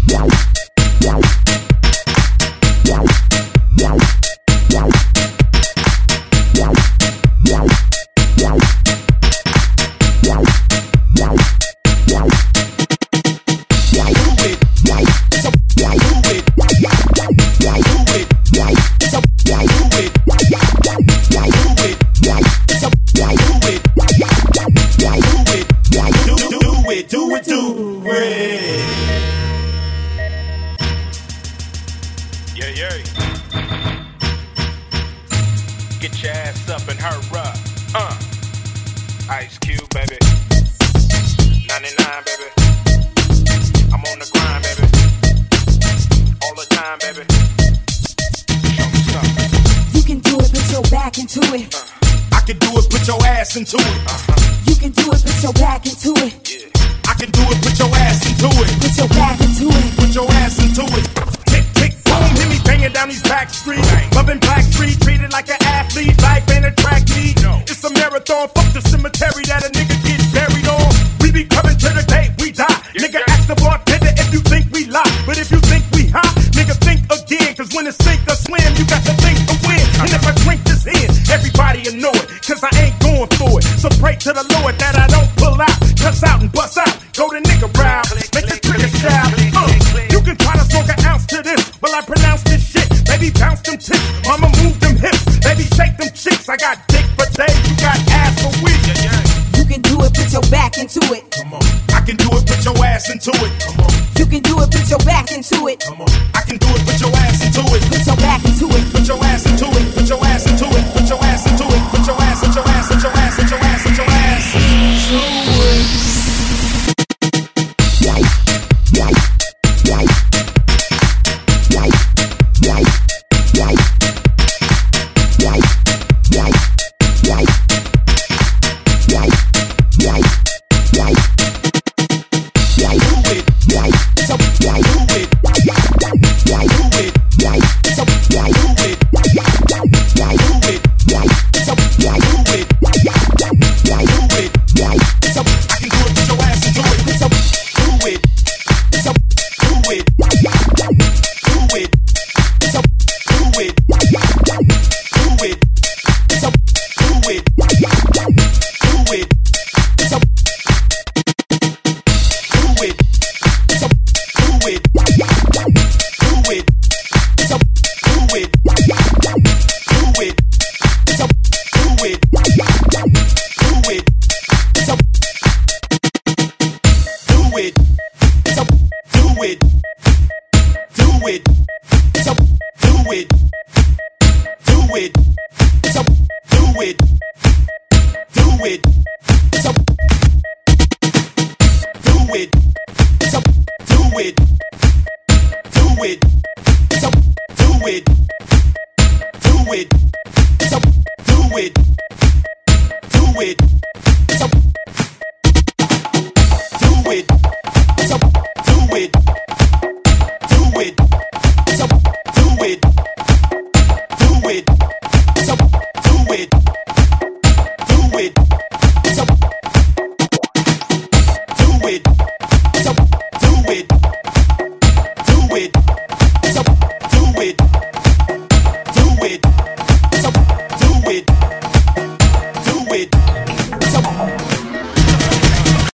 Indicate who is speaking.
Speaker 1: Get your ass up and hurry up. Ice Cube, baby. 99, baby. I'm on the grind, baby. All the time, baby. Show me something.
Speaker 2: You can do it, put your back into it.
Speaker 3: I can do it, put your ass into it.
Speaker 2: You can do it, put your back into it.
Speaker 3: Yeah. I can do it, put your ass into it.
Speaker 2: Put your back into it.
Speaker 3: Put your ass into it. Tick, tick, boom, hit me banging down these back streets. Loving Black Street, treated like an athlete. Life ain't a track meet. No. It's a marathon, fuck the cemetery that a nigga gets buried on. We be coming to the day we die. Nigga, ask the bartender if you think we lie. But if you think we hot, nigga, think again. Cause when it's sink or swim, you got to think to win. And if I drink this in, everybody will know it. Cause I ain't going for it. So pray to the Lord that I don't pull out. Cuss out and bust out. Go to nigga round. Make the trigger shout. You can try to smoke an ounce to this. But I pronounce this shit. Baby, bounce them tits. Mama, move them hips. Baby, shake them cheeks. I got dick for days. You got ass for weeks.
Speaker 2: You can do it, put your back into it.
Speaker 3: Come on. I can do it, put your ass into it. Come on.
Speaker 2: You can do it, put your back into it.
Speaker 3: Come on. I can do it, put your ass into it.
Speaker 2: Put your back into it.
Speaker 3: Put your ass into it. Put your ass into it. Put your ass into it. Put your ass, put your ass, put your ass, put your ass, put your ass into it.